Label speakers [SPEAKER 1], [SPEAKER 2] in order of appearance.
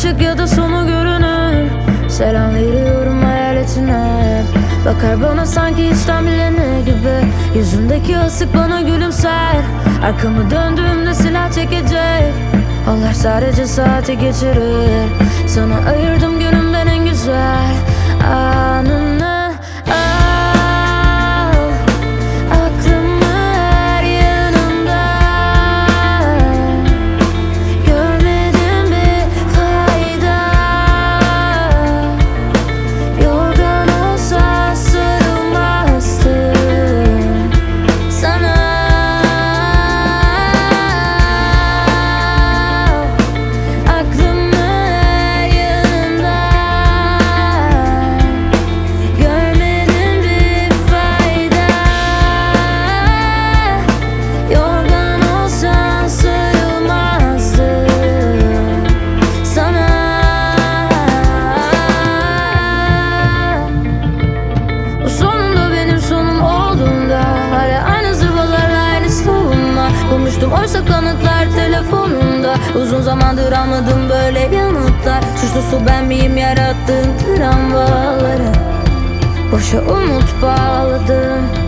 [SPEAKER 1] ışık ya da sonu görünür. Selam veriyorum hayaletine, bakar bana sanki içten bilene gibi. Yüzündeki asık bana gülümser, arkamı döndüğümde silah çekecek. Onlar sadece saati geçirir. Sana ayırdım günümden en güzel anını. Al aklımı her yanımda. Görmedim bir fayda. Yorgan olsa sarılmazdım sana. Aklımı her yanımda. Görmedim bir fayda. Yorgan olsan sarılmazdım sana. Bu sonunda benim sonum olduğunda, hala aynı zırvalarla aynı savunma. Bulmuştum oysa kanıtlar telefonumda. Uzun zamandır almadım böyle yanıtlar. Suçlusu ben miyim yarattığım travmaları? Boşa umut bağladım.